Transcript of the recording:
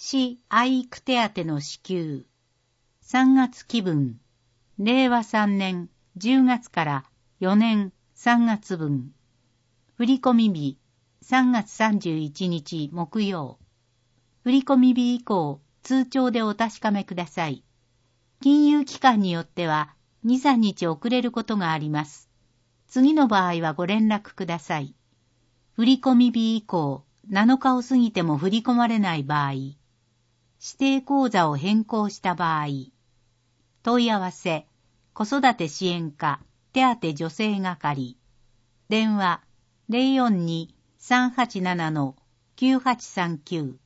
市愛育手当の支給。3月期分。令和3年10月から4年3月分。振込日3月31日木曜。振込日以降、通帳でお確かめください。金融機関によっては2、3日遅れることがあります。次の場合はご連絡ください。振込日以降、7日を過ぎても振り込まれない場合、指定口座を変更した場合、問い合わせ、子育て支援課、手当助成係、電話 042-387-9839